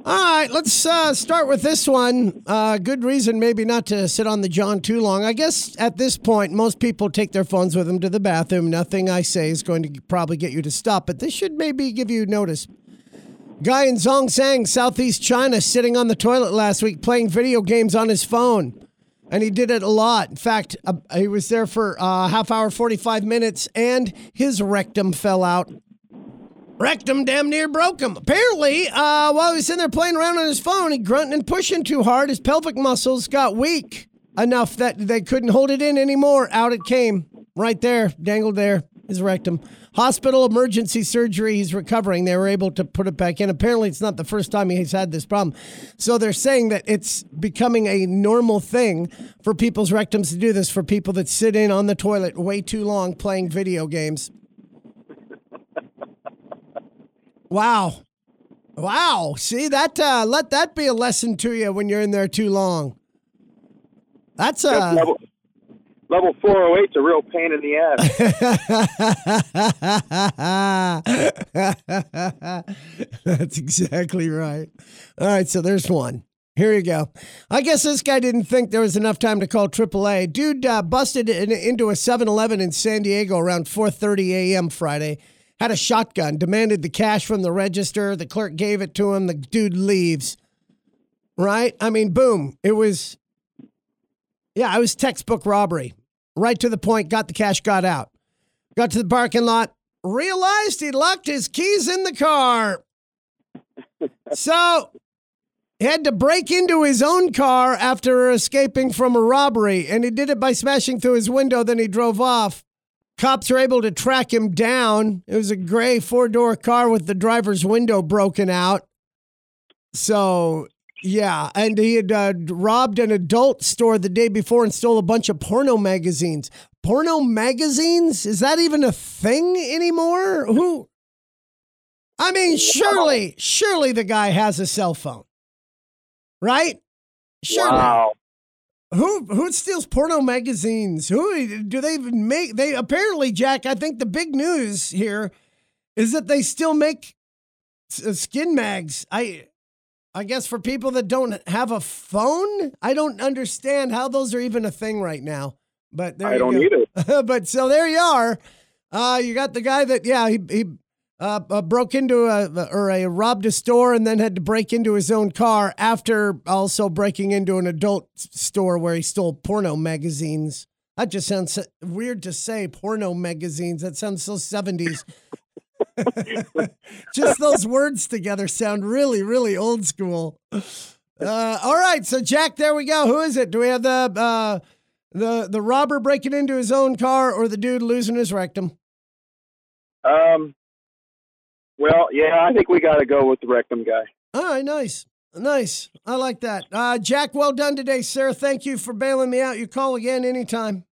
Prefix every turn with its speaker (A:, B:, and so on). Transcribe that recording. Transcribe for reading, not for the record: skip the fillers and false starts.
A: All right, let's start with this one. Good reason maybe not to sit on the John too long. I guess at this point, most people take their phones with them to the bathroom. Nothing I say is going to probably get you to stop, but this should maybe give you notice. Guy in Zhongshan, Southeast China, sitting on the toilet last week playing video games on his phone. And he did it a lot. In fact, he was there for a half hour, 45 minutes, and his rectum fell out. Rectum damn near broke him. Apparently, while he was sitting there playing around on his phone, he grunting and pushing too hard. His pelvic muscles got weak enough that they couldn't hold it in anymore. Out it came. Right there. Dangled there. His rectum. Hospital emergency surgery. He's recovering. They were able to put it back in. Apparently, it's not the first time he's had this problem. So they're saying that it's becoming a normal thing for people's rectums to do this, for people that sit in on the toilet way too long playing video games. Wow. See, that let that be a lesson to you when you're in there too long. That's
B: level 408's a real pain in the
A: ass. That's exactly right. All right, so there's one. Here you go. I guess this guy didn't think there was enough time to call AAA. Dude busted into a 7-Eleven in San Diego around 4:30 a.m. Friday. Had a shotgun, demanded the cash from the register. The clerk gave it to him. The dude leaves. Right? I mean, boom. It was textbook robbery. Right to the point, got the cash, got out. Got to the parking lot, realized he locked his keys in the car. So he had to break into his own car after escaping from a robbery, and he did it by smashing through his window, then he drove off. Cops were able to track him down. It was a gray 4-door car with the driver's window broken out. So, yeah. And he had robbed an adult store the day before and stole a bunch of porno magazines. Porno magazines? Is that even a thing anymore? Who? I mean, surely the guy has a cell phone. Right? Surely.
B: Wow.
A: Who steals porno magazines? Who do they even make? They apparently, Jack, I think the big news here is that they still make skin mags. I guess for people that don't have a phone, I don't understand how those are even a thing right now. But there
B: I don't either.
A: But so there you are. You got the guy that he broke into robbed a store and then had to break into his own car after also breaking into an adult store where he stole porno magazines. That just sounds weird to say, porno magazines. That sounds so 70s. Just those words together sound really, really old school. All right, so Jack, there we go. Who is it? Do we have the robber breaking into his own car or the dude losing his rectum?
B: Well, yeah, I think we got to go with the rectum guy.
A: All right, nice. I like that. Jack, well done today, sir. Thank you for bailing me out. You call again anytime.